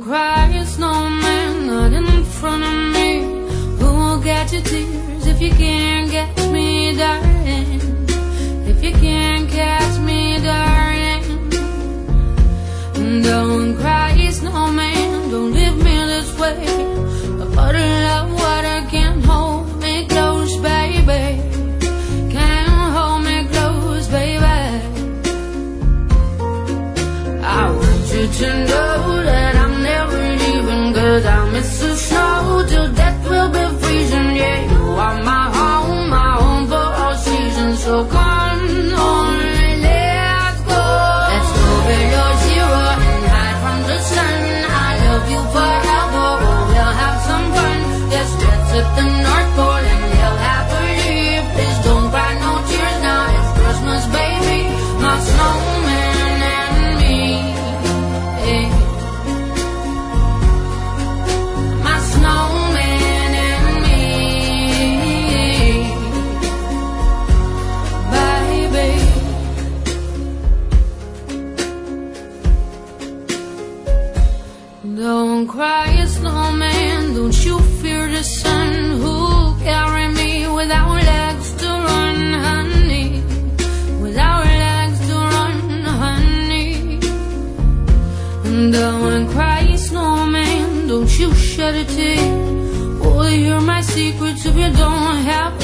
Don't cry, snowman, not in front of me. Who will catch your tears if you can't catch me, darling? If you can't catch me, darling. Don't cry, snowman, don't leave me this way. A bottle of water can't hold me close, baby. Can't hold me close, baby. I want you to know that I'm never leaving, 'cause I miss the snow till death will be freezing. Yeah, you are my home for all seasons. So come on, let's go. Let's go below zero and hide from the sun. I love you forever, oh, we'll have some fun. Yes, let's hit the North Pole and live happily. Please don't cry no tears now, it's Christmas, baby. My snowman and me, hey. My snowman and me, baby. Don't cry, snowman, don't you fear the sun. Who'll carry me without legs to run, honey? Without legs to run, honey. Don't cry, snowman, don't you shed a tear. Oh, you're my secrets if you don't have